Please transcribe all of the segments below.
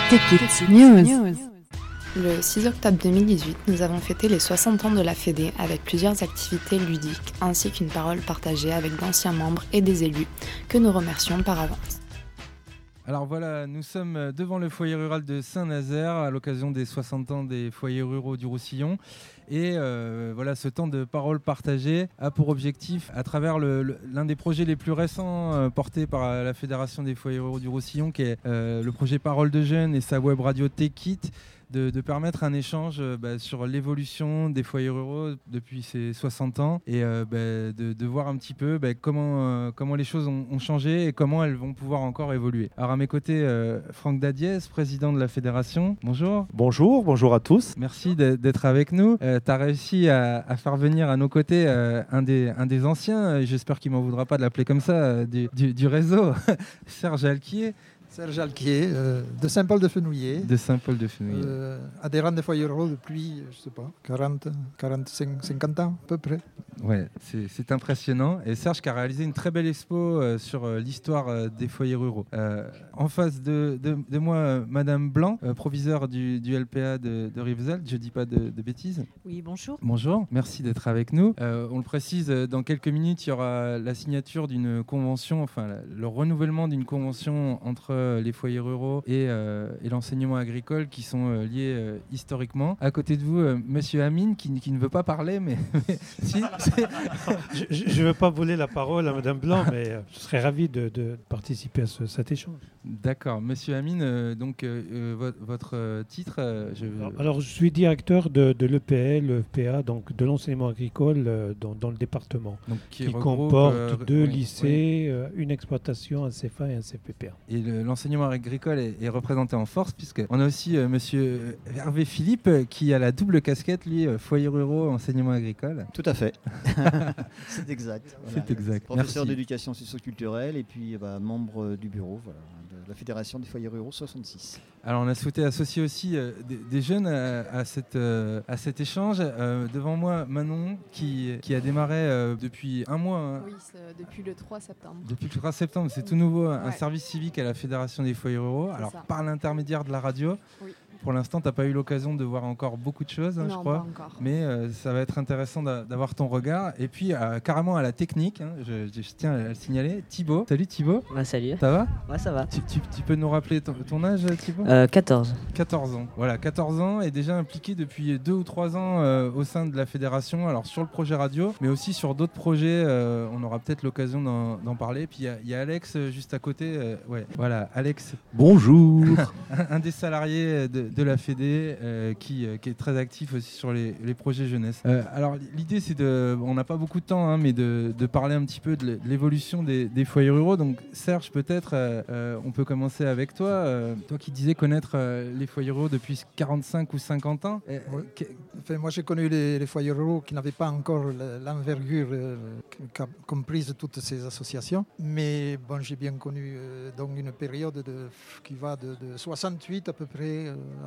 Take It News. Le 6 octobre 2018, nous avons fêté les 60 ans de la Fédé avec plusieurs activités ludiques ainsi qu'une parole partagée avec d'anciens membres et des élus que nous remercions par avance. Alors voilà, nous sommes devant le foyer rural de Saint-Nazaire à l'occasion des 60 ans des foyers ruraux du Roussillon. Et voilà, ce temps de parole partagée a pour objectif, à travers l'un des projets les plus récents portés par la Fédération des foyers ruraux du Roussillon, qui est le projet Parole de Jeunes et sa web radio Take It, de permettre un échange sur l'évolution des foyers ruraux depuis ces 60 ans et de voir un petit peu comment les choses ont changé et comment elles vont pouvoir encore évoluer. Alors à mes côtés, Franck Dadiès, président de la fédération. Bonjour. Bonjour à tous. Merci d'être avec nous. Tu as réussi à faire venir à nos côtés un des anciens, j'espère qu'il ne m'en voudra pas de l'appeler comme ça, du réseau, Serge Alquier. Serge Alquier, de Saint-Paul-de-Fenouillet. De Saint-Paul-de-Fenouillet. Adhérent des foyers ruraux depuis, 50 ans à peu près. Ouais, c'est impressionnant. Et Serge qui a réalisé une très belle expo sur l'histoire des foyers ruraux. En face de moi, Madame Blanc, proviseure du LPA de Rivesaltes. Je ne dis pas de bêtises. Oui, bonjour. Bonjour, merci d'être avec nous. On le précise, dans quelques minutes, il y aura la signature d'une convention, le renouvellement d'une convention entre les foyers ruraux et l'enseignement agricole qui sont liés historiquement. À côté de vous, Monsieur Amine, qui ne veut pas parler, mais si. Je ne veux pas voler la parole à Madame Blanc, mais je serais ravi de participer à cet échange. D'accord. Monsieur Amine, votre titre Alors, je suis directeur de l'EPA, donc de l'enseignement agricole dans le département, donc, qui comporte 2 lycées, une exploitation, un CFA et un CPPA. Et l'enseignement agricole est représenté en force, puisqu'on a aussi Monsieur Hervé Philippe, qui a la double casquette, lui, foyer ruraux, enseignement agricole. Tout à fait. C'est exact. Voilà. C'est exact. Professeur d'éducation socio-culturelle et puis membre du bureau de la Fédération des foyers ruraux 66. Alors on a souhaité associer aussi des jeunes à cet échange. Devant moi, Manon, qui a démarré depuis un mois. Hein. Oui, depuis le 3 septembre. Depuis le 3 septembre, c'est tout nouveau, un service civique à la Fédération des foyers ruraux. Alors par l'intermédiaire de la radio. Oui. Pour l'instant, tu n'as pas eu l'occasion de voir encore beaucoup de choses, je crois. Pas encore. Mais ça va être intéressant d'avoir ton regard. Et puis, carrément à la technique, je tiens à le signaler, Thibaut. Salut Thibaut. Salut. Ça va ? Ouais, ça va. Tu peux nous rappeler ton âge, Thibaut ? 14. 14 ans. Voilà, 14 ans et déjà impliqué depuis 2 ou 3 ans au sein de la fédération. Alors, sur le projet radio, mais aussi sur d'autres projets. On aura peut-être l'occasion d'en parler. Puis, il y a Alex juste à côté. Voilà, Alex. Bonjour. un des salariés de la Fédé qui est très actif aussi sur les projets jeunesse. Alors l'idée c'est on n'a pas beaucoup de temps mais de parler un petit peu de l'évolution des foyers ruraux. Donc Serge, peut-être on peut commencer avec toi. Toi qui disais connaître les foyers ruraux depuis 45 ou 50 ans. Oui. Moi j'ai connu les foyers ruraux qui n'avaient pas encore l'envergure qu'ont prise toutes ces associations. Mais bon, j'ai bien connu donc une période qui va de 68 à peu près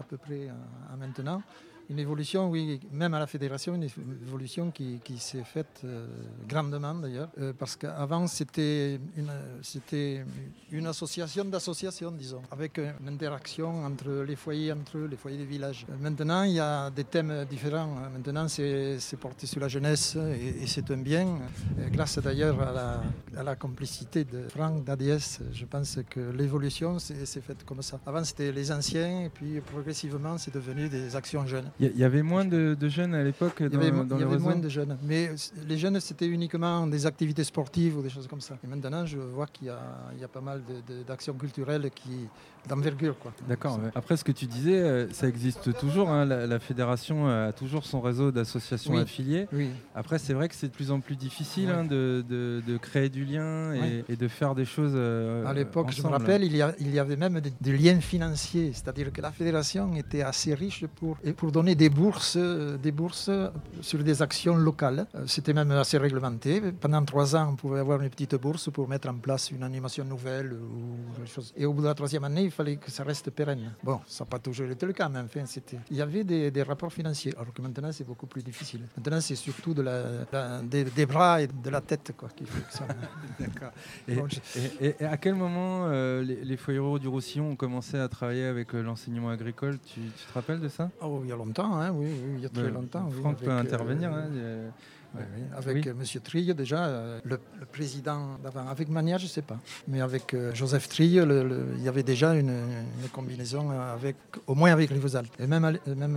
à maintenant. Une évolution, oui, même à la fédération, une évolution qui s'est faite grandement d'ailleurs, parce qu'avant c'était une association d'associations, disons, avec une interaction entre les foyers des villages. Maintenant, il y a des thèmes différents. Maintenant, c'est porté sur la jeunesse et c'est un bien. Grâce d'ailleurs à la complicité de Franck Dadiès, je pense que l'évolution s'est faite comme ça. Avant, c'était les anciens et puis progressivement, c'est devenu des actions jeunes. Il y avait moins de jeunes à l'époque dans le réseau. Il y avait moins de jeunes, mais les jeunes c'était uniquement des activités sportives ou des choses comme ça. Et maintenant je vois qu'il y a pas mal d'actions culturelles d'envergure. D'accord. Ouais. Après ce que tu disais, ça existe toujours. Hein, la fédération a toujours son réseau d'associations affiliées. Oui. Après c'est vrai que c'est de plus en plus difficile de créer du lien et de faire des choses à l'époque, ensemble. Je me rappelle, il y avait même des liens financiers. C'est-à-dire que la fédération était assez riche pour donner donné des bourses sur des actions locales. C'était même assez réglementé. Pendant 3 ans, on pouvait avoir une petite bourse pour mettre en place une animation nouvelle ou quelque chose. Et au bout de la 3e année, il fallait que ça reste pérenne. Bon, ça n'a pas toujours été le cas, mais enfin, il y avait des rapports financiers, alors que maintenant, c'est beaucoup plus difficile. Maintenant, c'est surtout des bras et de la tête qui fonctionnent. D'accord. Et à quel moment les foyers ruraux du Roussillon ont commencé à travailler avec l'enseignement agricole? Tu te rappelles de ça? Il y a longtemps, hein, oui, il y a très longtemps. Franck peut intervenir. Avec M. Trille, déjà, le président d'avant. Avec Mania, je ne sais pas. Mais avec Joseph Trille, il y avait déjà une combinaison, au moins avec Rivesaltes. Et même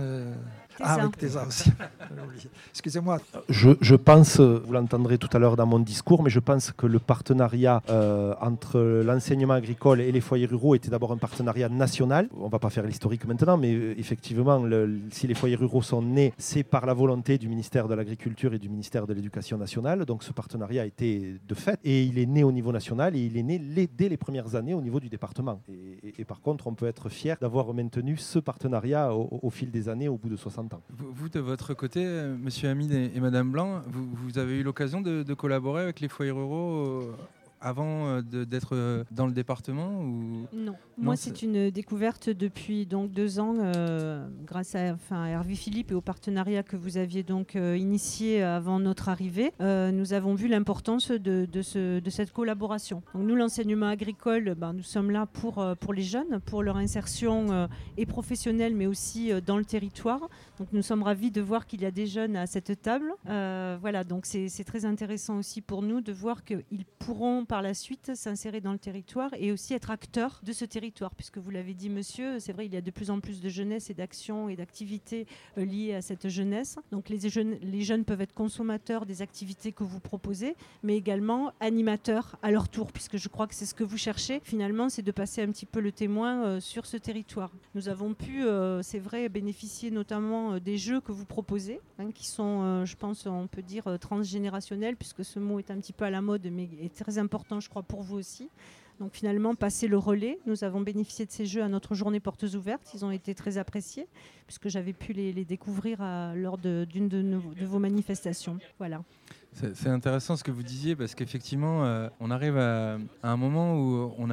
avec Tesa aussi. Excusez-moi. Je pense, vous l'entendrez tout à l'heure dans mon discours, mais je pense que le partenariat entre l'enseignement agricole et les foyers ruraux était d'abord un partenariat national. On ne va pas faire l'historique maintenant, mais effectivement, si les foyers ruraux sont nés, c'est par la volonté du ministère de l'Agriculture et du ministère de l'Éducation nationale. Donc ce partenariat a été de fait et il est né au niveau national et il est né dès les premières années au niveau du département. Et par contre, on peut être fier d'avoir maintenu ce partenariat au fil des années, au bout de 60 ans. Vous, de votre côté, Monsieur Hamid et Madame Blanc, vous avez eu l'occasion de collaborer avec les foyers ruraux avant d'être dans le département ou... Non, moi c'est une découverte depuis donc 2 ans grâce à Hervé Philippe et au partenariat que vous aviez donc initié avant notre arrivée. Nous avons vu l'importance de cette collaboration. Donc nous, l'enseignement agricole, nous sommes là pour les jeunes, pour leur insertion et professionnelle, mais aussi dans le territoire. Donc nous sommes ravis de voir qu'il y a des jeunes à cette table. Voilà, donc c'est très intéressant aussi pour nous de voir qu'ils pourront par la suite s'insérer dans le territoire et aussi être acteurs de ce territoire, puisque vous l'avez dit, monsieur, c'est vrai, il y a de plus en plus de jeunesse et d'actions et d'activités liées à cette jeunesse. Donc les jeunes peuvent être consommateurs des activités que vous proposez, mais également animateurs à leur tour, puisque je crois que c'est ce que vous cherchez finalement, c'est de passer un petit peu le témoin sur ce territoire. Nous avons pu, c'est vrai, bénéficier notamment des jeux que vous proposez, qui sont, je pense, on peut dire transgénérationnels, puisque ce mot est un petit peu à la mode, mais est très important, je crois, pour vous aussi. Donc finalement, passer le relais. Nous avons bénéficié de ces jeux à notre journée portes ouvertes. Ils ont été très appréciés, puisque j'avais pu les découvrir lors d'une de vos manifestations. Voilà. C'est intéressant ce que vous disiez, parce qu'effectivement, on arrive à un moment où on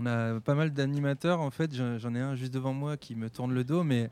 a pas mal d'animateurs. En fait, j'en ai un juste devant moi qui me tourne le dos, mais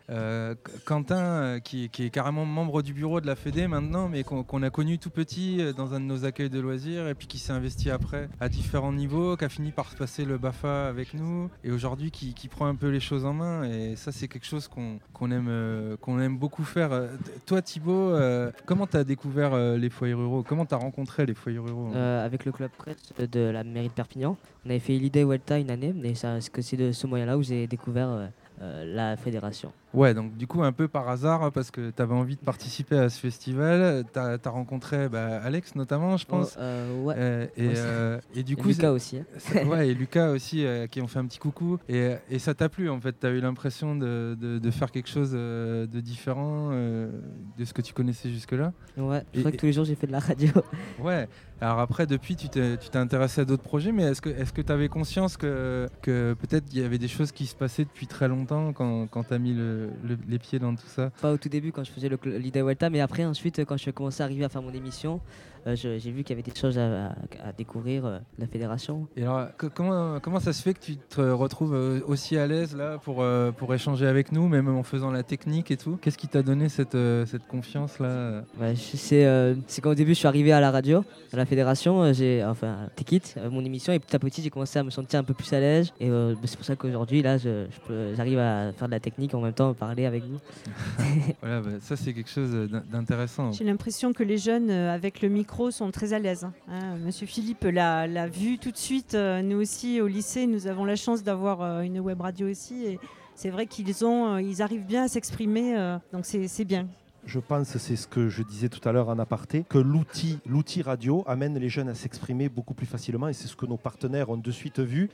Quentin, qui est carrément membre du bureau de la Fédé maintenant, mais qu'on a connu tout petit dans un de nos accueils de loisirs, et puis qui s'est investi après à différents niveaux, qui a fini par passer le BAFA avec nous, et aujourd'hui qui prend un peu les choses en main. Et ça, c'est quelque chose qu'on aime beaucoup faire. Toi, Thibaut, comment tu as découvert les foyers ruraux? Comment tu as rencontré les foyers ruraux? Avec le club presse de la mairie de Perpignan. On avait fait l'idée Welta une année, et c'est de ce moyen-là où j'ai découvert la fédération. Ouais, donc du coup, un peu par hasard, parce que tu avais envie de participer à ce festival, tu as rencontré Alex notamment, je pense. Ouais. Et du coup, Lucas aussi. Ouais, et Lucas aussi, qui ont fait un petit coucou. Et ça t'a plu, en fait. Tu as eu l'impression de faire quelque chose de différent de ce que tu connaissais jusque-là. Ouais, je crois que tous les jours, j'ai fait de la radio. Ouais. Alors après, depuis, tu t'es intéressé à d'autres projets, mais est-ce que tu avais conscience que peut-être il y avait des choses qui se passaient depuis très longtemps quand tu as mis les pieds dans tout ça? Pas au tout début quand je faisais l'idée Welta, mais après, ensuite, quand je commençais à arriver à faire mon émission, j'ai vu qu'il y avait des choses à découvrir de la fédération. Et alors, comment ça se fait que tu te retrouves aussi à l'aise là pour échanger avec nous, même en faisant la technique et tout? Qu'est-ce qui t'a donné cette confiance là? C'est quand au début je suis arrivé à la radio, à la fédération, Tikit, mon émission, et petit à petit j'ai commencé à me sentir un peu plus à l'aise. Et c'est pour ça qu'aujourd'hui là, j'arrive à faire de la technique en même temps parler avec vous. Voilà, ça c'est quelque chose d'intéressant. J'ai l'impression que les jeunes avec le micro sont très à l'aise. Monsieur Philippe l'a vu tout de suite. Nous aussi, au lycée, nous avons la chance d'avoir une web radio aussi. Et c'est vrai ils arrivent bien à s'exprimer. Donc c'est bien. Je pense, c'est ce que je disais tout à l'heure en aparté, que l'outil radio amène les jeunes à s'exprimer beaucoup plus facilement, et c'est ce que nos partenaires ont de suite vu.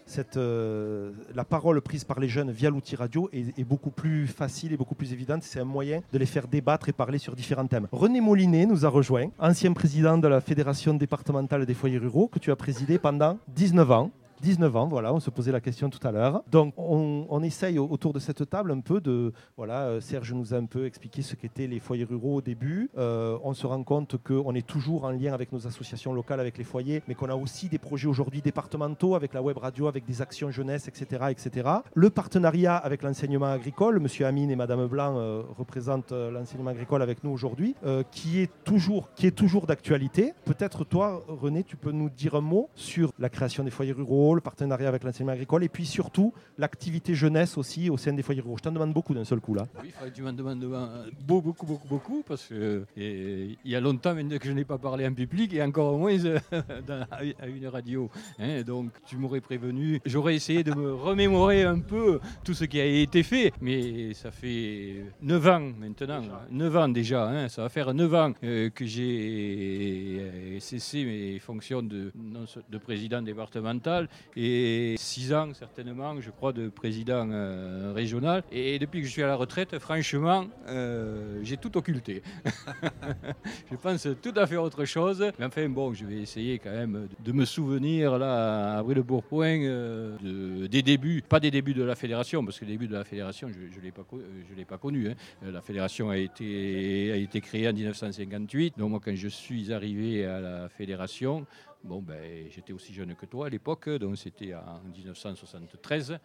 La parole prise par les jeunes via l'outil radio est beaucoup plus facile et beaucoup plus évidente. C'est un moyen de les faire débattre et parler sur différents thèmes. René Molinet nous a rejoint, ancien président de la Fédération départementale des foyers ruraux, que tu as présidé pendant 19 ans. 19 ans, voilà, on se posait la question tout à l'heure. Donc on essaye autour de cette table un peu de... Voilà, Serge nous a un peu expliqué ce qu'étaient les foyers ruraux au début. On se rend compte qu'on est toujours en lien avec nos associations locales, avec les foyers, mais qu'on a aussi des projets aujourd'hui départementaux avec la web radio, avec des actions jeunesse, etc. etc. Le partenariat avec l'enseignement agricole, monsieur Amine et madame Blanc représentent l'enseignement agricole avec nous aujourd'hui, qui est toujours d'actualité. Peut-être toi, René, tu peux nous dire un mot sur la création des foyers ruraux, le partenariat avec l'enseignement agricole et puis surtout l'activité jeunesse aussi au sein des foyers ruraux. Je t'en demande beaucoup d'un seul coup là. Oui, tu m'en demandes beaucoup parce que il y a longtemps que je n'ai pas parlé en public et encore moins à une radio. Donc tu m'aurais prévenu, j'aurais essayé de me remémorer un peu tout ce qui a été fait, mais ça fait 9 ans maintenant, 9 ans déjà, ça va faire 9 ans que j'ai cessé mes fonctions de président départemental et 6 ans certainement, je crois, de président régional. Et depuis que je suis à la retraite, franchement, j'ai tout occulté. Je pense tout à fait autre chose. Mais enfin, bon, je vais essayer quand même de me souvenir, là, à Brûle-Pourpoint, des débuts, pas des débuts de la fédération, parce que les débuts de la fédération, je ne l'ai pas connu. La fédération a été créée en 1958. Donc moi, quand je suis arrivé à la fédération, j'étais aussi jeune que toi à l'époque, donc c'était en 1973.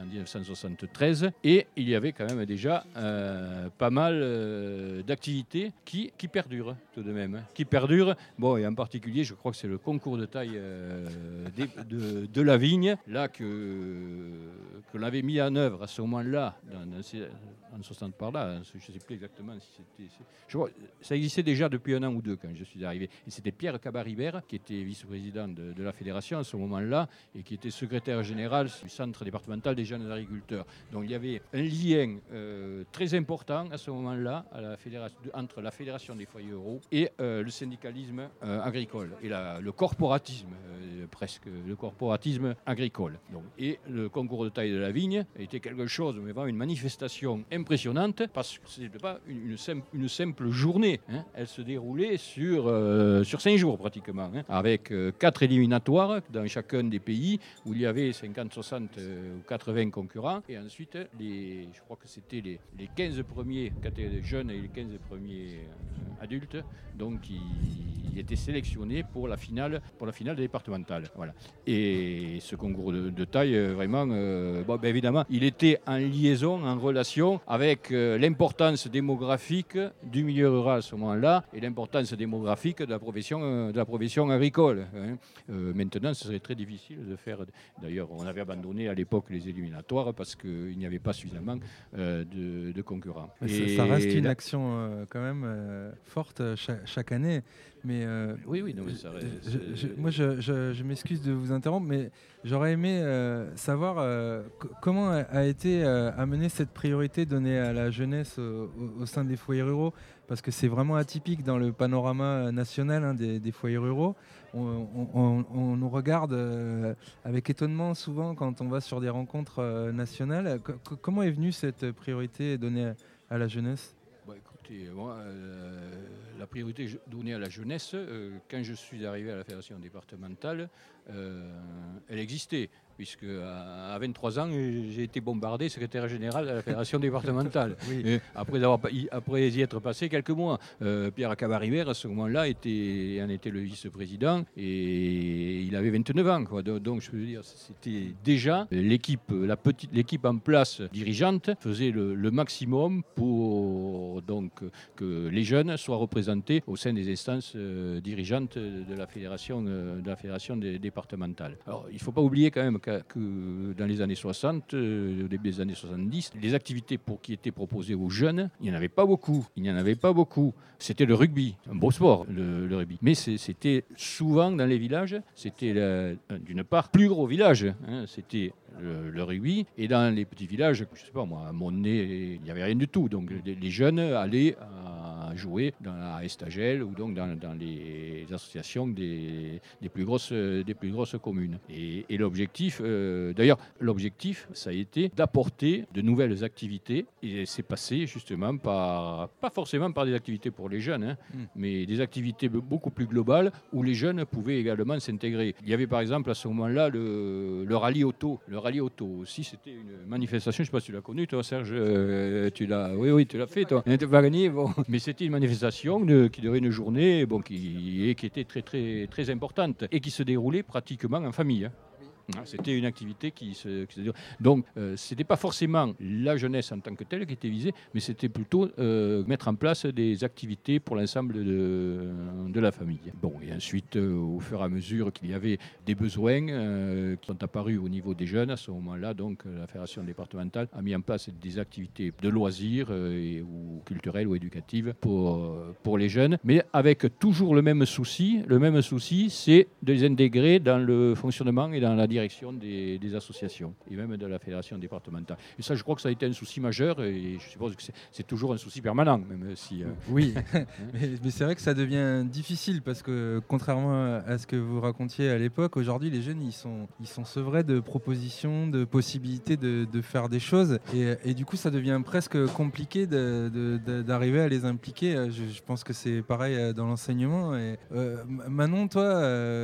Et il y avait quand même déjà pas mal d'activités qui perdurent tout de même. Qui perdurent. Bon, et en particulier, je crois que c'est le concours de taille de la vigne, là que l'on avait mis en œuvre à ce moment-là, en 60 par là, je ne sais plus exactement si c'était... Je crois, ça existait déjà depuis 1 an ou 2 quand je suis arrivé. Et c'était Pierre Cabaribert, qui était vice-président de la fédération à ce moment-là, et qui était secrétaire général du centre départemental des jeunes agriculteurs. Donc il y avait un lien très important à ce moment-là entre la fédération des foyers ruraux et le syndicalisme agricole, et le corporatisme, presque, le corporatisme agricole. Donc, et le concours de taille de la vigne était quelque chose, mais vraiment une manifestation impressionnante, parce que ce n'était pas une simple journée. Elle se déroulait sur 5 jours pratiquement, avec 4 éliminatoires dans chacun des pays où il y avait 50, 60 ou 80 concurrents. Et ensuite, je crois que c'était les 15 premiers jeunes et les 15 premiers adultes, donc qui étaient sélectionnés pour la finale départementale. Voilà. Et ce concours de taille, vraiment, évidemment, il était en liaison, en relation avec l'importance démographique du milieu rural à ce moment-là et l'importance démographique de la profession agricole. Maintenant, ce serait très difficile de faire. D'ailleurs, on avait abandonné à l'époque les éliminatoires parce qu'il n'y avait pas suffisamment de concurrents. Ça reste une action quand même forte chaque année. Mais oui, non, mais ça reste, moi, je m'excuse de vous interrompre, mais j'aurais aimé savoir comment a été amenée cette priorité donnée à la jeunesse au sein des foyers ruraux, parce que c'est vraiment atypique dans le panorama national des foyers ruraux. On nous regarde avec étonnement souvent quand on va sur des rencontres nationales. Comment est venue cette priorité donnée à la jeunesse ? Écoutez, moi, la priorité donnée à la jeunesse, quand je suis arrivé à la fédération départementale, elle existait, puisque à 23 ans, j'ai été bombardé secrétaire général de la fédération départementale. Oui. Après y être passé quelques mois. Pierre Cabaribert, à ce moment-là, en était le vice-président et il avait 29 ans. Quoi. Donc, je veux dire, c'était déjà l'équipe en place dirigeante faisait le maximum pour donc que les jeunes soient représentés au sein des instances dirigeantes de la fédération départementale. Alors, il ne faut pas oublier quand même que dans les années 60, au début des années 70, les activités qui étaient proposées aux jeunes, il n'y en avait pas beaucoup. C'était le rugby, un beau sport, le rugby. Mais c'était souvent dans les villages, c'était d'une part plus gros villages, c'était le rugby. Et dans les petits villages, je ne sais pas moi, à Montnay, il n'y avait rien du tout. Donc les jeunes allaient jouer dans la Estagel ou donc dans les associations des plus grosses communes. Et l'objectif, l'objectif, ça a été d'apporter de nouvelles activités. Et c'est passé justement pas forcément par des activités pour les jeunes, mais des activités beaucoup plus globales où les jeunes pouvaient également s'intégrer. Il y avait par exemple à ce moment-là le rallye auto. Le rallye auto aussi, c'était une manifestation, je ne sais pas si tu l'as connu toi Serge, oui, tu l'as fait toi. Tu n'as pas gagné, bon. Mais c'était une manifestation qui durait une journée, qui était très, très, très importante et qui se déroulait pratiquement en famille. C'était une activité qui se déroule. Donc, ce n'était pas forcément la jeunesse en tant que telle qui était visée, mais c'était plutôt mettre en place des activités pour l'ensemble de la famille. Bon, et ensuite, au fur et à mesure qu'il y avait des besoins qui sont apparus au niveau des jeunes, à ce moment-là, donc, la fédération départementale a mis en place des activités de loisirs ou culturelles ou éducatives pour les jeunes, mais avec toujours le même souci, c'est de les intégrer dans le fonctionnement et dans la direction des associations et même de la fédération départementale. Et ça, je crois que ça a été un souci majeur et je suppose que c'est toujours un souci permanent, même si... Oui, mais c'est vrai que ça devient difficile parce que contrairement à ce que vous racontiez à l'époque, aujourd'hui, les jeunes, ils sont sevrés de propositions, de possibilités de faire des choses et du coup, ça devient presque compliqué d'arriver à les impliquer. Je pense que c'est pareil dans l'enseignement. Et, Manon, toi,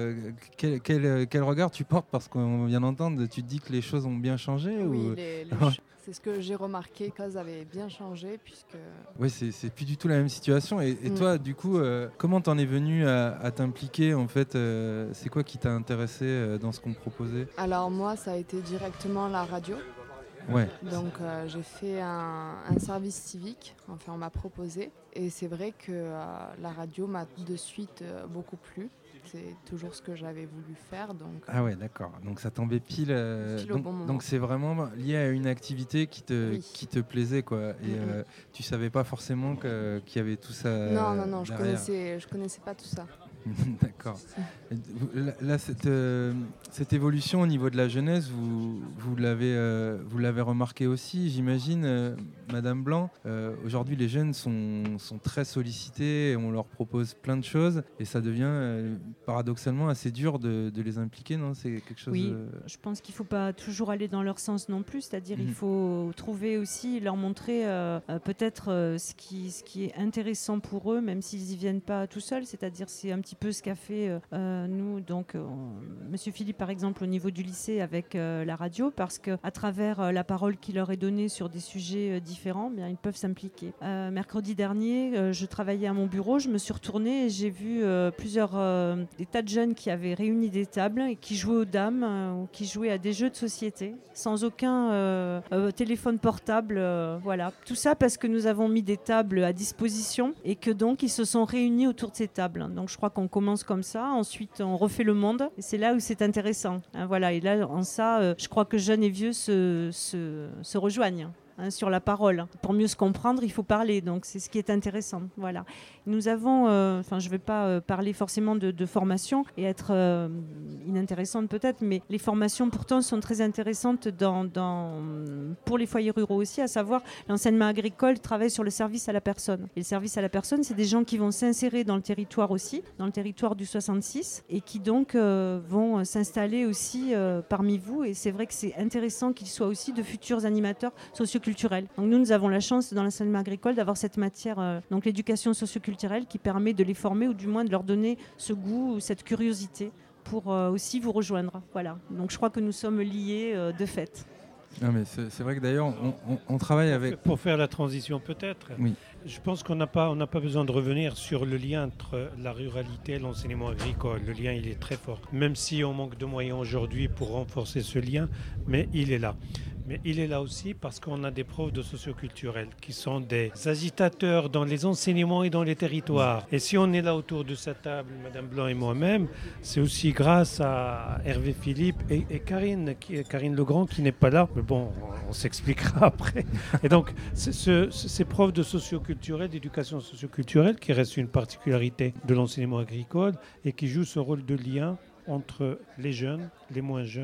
quel regard tu portes parce qu'on vient d'entendre, tu te dis que les choses ont bien changé Oui, c'est ce que j'ai remarqué, que ça avait bien changé puisque... Oui, c'est plus du tout la même situation. Et toi, du coup, comment t'en es venu à t'impliquer en fait c'est quoi qui t'a intéressé dans ce qu'on proposait? Alors moi, ça a été directement la radio. Ouais. Donc j'ai fait un service civique, enfin on m'a proposé. Et c'est vrai que la radio m'a de suite beaucoup plu. C'est toujours ce que j'avais voulu faire. Donc, ah ouais, d'accord. Donc ça tombait pile au bon moment. Donc c'est vraiment lié à une activité qui te plaisait, quoi. Et tu savais pas forcément qu'il y avait tout ça. Non, je connaissais pas tout ça. D'accord. Là, cette évolution au niveau de la jeunesse, vous l'avez remarqué aussi, j'imagine, Madame Blanc. Aujourd'hui, les jeunes sont très sollicités, et on leur propose plein de choses, et ça devient paradoxalement assez dur de les impliquer, non? C'est quelque chose. Oui, je pense qu'il ne faut pas toujours aller dans leur sens non plus, c'est-à-dire il faut trouver aussi, leur montrer peut-être ce qui est intéressant pour eux, même s'ils n'y viennent pas tout seuls, c'est-à-dire c'est un petit peu ce qu'a fait nous, donc Monsieur Philippe par exemple au niveau du lycée avec la radio, parce qu'à travers la parole qui leur est donnée sur des sujets différents, bien, ils peuvent s'impliquer. Mercredi dernier, je travaillais à mon bureau, je me suis retournée et j'ai vu des tas de jeunes qui avaient réuni des tables et qui jouaient aux dames ou qui jouaient à des jeux de société sans aucun téléphone portable, voilà. Tout ça parce que nous avons mis des tables à disposition et que donc ils se sont réunis autour de ces tables. Donc je crois qu'on commence comme ça, ensuite on refait le monde et c'est là où c'est intéressant. Voilà. Et là en ça, je crois que jeunes et vieux se rejoignent. Sur la parole. Pour mieux se comprendre, il faut parler, donc c'est ce qui est intéressant. Voilà. Nous avons, je ne vais pas parler forcément de formation et être inintéressante peut-être, mais les formations pourtant sont très intéressantes pour les foyers ruraux aussi, à savoir l'enseignement agricole travaille sur le service à la personne. Et le service à la personne, c'est des gens qui vont s'insérer dans le territoire aussi, dans le territoire du 66, et qui donc vont s'installer aussi parmi vous. Et c'est vrai que c'est intéressant qu'ils soient aussi de futurs animateurs socioculturels. Donc nous avons la chance dans l'enseignement agricole d'avoir cette matière, donc l'éducation socioculturelle, qui permet de les former ou du moins de leur donner ce goût ou cette curiosité pour aussi vous rejoindre. Voilà. Donc je crois que nous sommes liés de fait. Non mais c'est vrai que d'ailleurs on travaille avec... Pour faire la transition peut-être, oui. Je pense qu'on n'a pas besoin de revenir sur le lien entre la ruralité et l'enseignement agricole. Le lien, il est très fort. Même si on manque de moyens aujourd'hui pour renforcer ce lien, mais il est là. Mais il est là aussi parce qu'on a des profs de socioculturels qui sont des agitateurs dans les enseignements et dans les territoires. Et si on est là autour de cette table, Madame Blanc et moi-même, c'est aussi grâce à Hervé Philippe et Karine Legrand qui n'est pas là. Mais bon, on s'expliquera après. Et donc, ces profs de socioculturel, d'éducation socioculturelle, qui reste une particularité de l'enseignement agricole et qui jouent ce rôle de lien entre les jeunes, les moins jeunes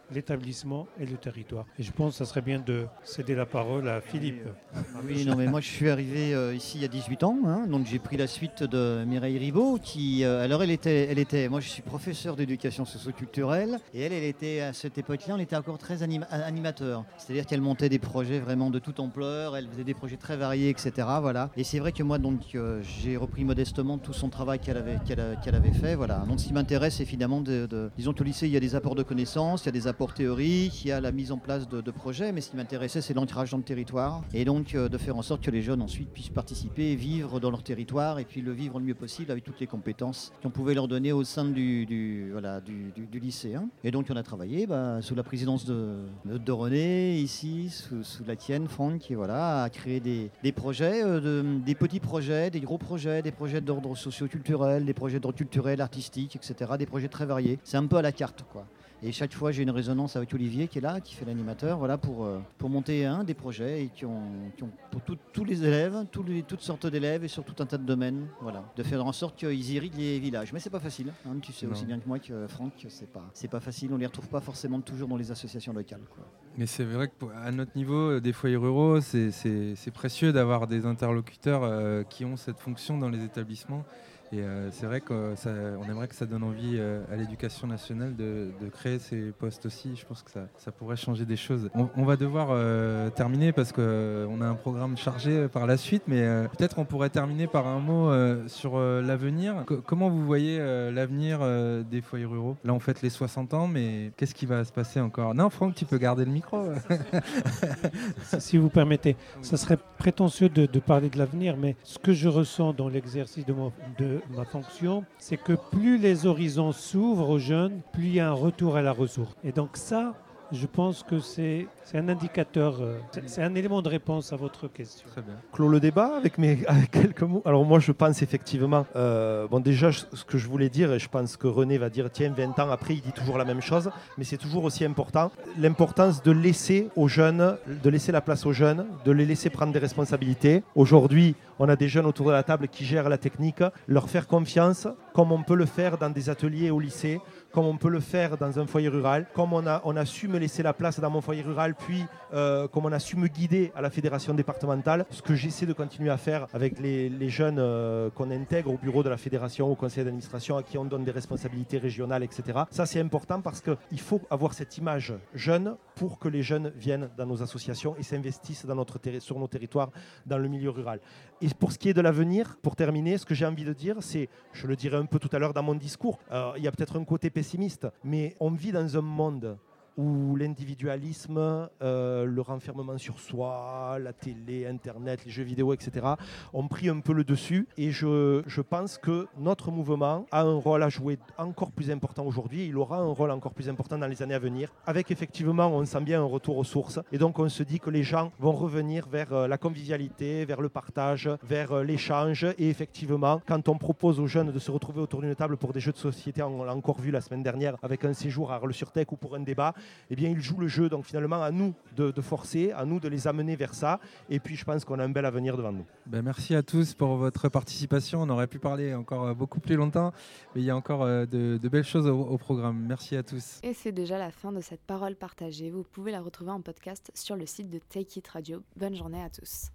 l'établissement et le territoire. Et je pense que ça serait bien de céder la parole à Philippe. Oui, non, mais moi je suis arrivé ici il y a 18 ans, hein, donc j'ai pris la suite de Mireille Ribaud, qui alors elle était, moi je suis professeur d'éducation socio-culturelle, et elle était à cette époque-là, on était encore très animateur, c'est-à-dire qu'elle montait des projets vraiment de toute ampleur, elle faisait des projets très variés, etc. Voilà. Et c'est vrai que moi donc j'ai repris modestement tout son travail qu'elle avait fait, voilà. Donc ce qui m'intéresse évidemment, disons qu'au lycée il y a des apports de connaissances, il y a des apports théoriques, il y a la mise en place de projets, mais ce qui m'intéressait c'est l'ancrage dans le territoire, et donc de faire en sorte que les jeunes ensuite puissent participer, vivre dans leur territoire, et puis le vivre le mieux possible avec toutes les compétences qu'on pouvait leur donner au sein du lycée. Hein. Et donc on a travaillé sous la présidence de René, ici, sous la tienne, Franck, et voilà, à créer des projets, des petits projets, des gros projets, des projets d'ordre socio-culturel, des projets d'ordre culturel, artistique, etc., des projets très variés. C'est un peu à la carte, quoi. Et chaque fois, j'ai une résonance avec Olivier qui est là, qui fait l'animateur, voilà, pour monter des projets et qui ont pour tous les élèves, toutes sortes d'élèves et sur tout un tas de domaines, voilà, de faire en sorte qu'ils irriguent les villages. Mais c'est pas facile, hein, tu sais aussi bien que moi que Franck, c'est pas facile. On les retrouve pas forcément toujours dans les associations locales, quoi. Mais c'est vrai qu'à notre niveau, des foyers ruraux, c'est précieux d'avoir des interlocuteurs qui ont cette fonction dans les établissements. Et c'est vrai qu'on aimerait que ça donne envie à l'éducation nationale de créer ces postes aussi. Je pense que ça pourrait changer des choses. On va devoir terminer parce qu'on a un programme chargé par la suite, mais peut-être on pourrait terminer par un mot sur l'avenir. Comment vous voyez l'avenir des foyers ruraux ? Là, on fête les 60 ans, mais qu'est-ce qui va se passer encore ? Non, Franck, tu peux garder le micro. Si vous permettez, ça serait prétentieux de parler de l'avenir, mais ce que je ressens dans l'exercice de ma fonction, c'est que plus les horizons s'ouvrent aux jeunes, plus il y a un retour à la ressource. Et donc ça, je pense que c'est un indicateur, c'est un élément de réponse à votre question. Très bien. Clôt le débat avec quelques mots. Alors moi je pense effectivement, déjà ce que je voulais dire, et je pense que René va dire, tiens 20 ans après il dit toujours la même chose, mais c'est toujours aussi important, l'importance de laisser aux jeunes, de laisser la place aux jeunes, de les laisser prendre des responsabilités. Aujourd'hui, on a des jeunes autour de la table qui gèrent la technique, leur faire confiance, comme on peut le faire dans des ateliers au lycée, comme on peut le faire dans un foyer rural, comme on a su me laisser la place dans mon foyer rural, puis comme on a su me guider à la fédération départementale, ce que j'essaie de continuer à faire avec les jeunes qu'on intègre au bureau de la fédération, au conseil d'administration, à qui on donne des responsabilités régionales, etc. Ça, c'est important parce qu'il faut avoir cette image jeune pour que les jeunes viennent dans nos associations et s'investissent sur nos territoires, dans le milieu rural. Et pour ce qui est de l'avenir, pour terminer, ce que j'ai envie de dire, c'est, je le dirai un peu tout à l'heure dans mon discours, il y a peut-être un côté pessimiste, mais on vit dans un monde où l'individualisme, le renfermement sur soi, la télé, Internet, les jeux vidéo, etc., ont pris un peu le dessus. Et je pense que notre mouvement a un rôle à jouer encore plus important aujourd'hui. Il aura un rôle encore plus important dans les années à venir. Avec effectivement, on sent bien un retour aux sources. Et donc, on se dit que les gens vont revenir vers la convivialité, vers le partage, vers l'échange. Et effectivement, quand on propose aux jeunes de se retrouver autour d'une table pour des jeux de société, on l'a encore vu la semaine dernière avec un séjour à Arles-sur-Tech ou pour un débat, eh bien, ils jouent le jeu. Donc, finalement, à nous de forcer, à nous de les amener vers ça. Et puis, je pense qu'on a un bel avenir devant nous. Merci à tous pour votre participation. On aurait pu parler encore beaucoup plus longtemps, mais il y a encore de belles choses au programme. Merci à tous. Et c'est déjà la fin de cette parole partagée. Vous pouvez la retrouver en podcast sur le site de Take It Radio. Bonne journée à tous.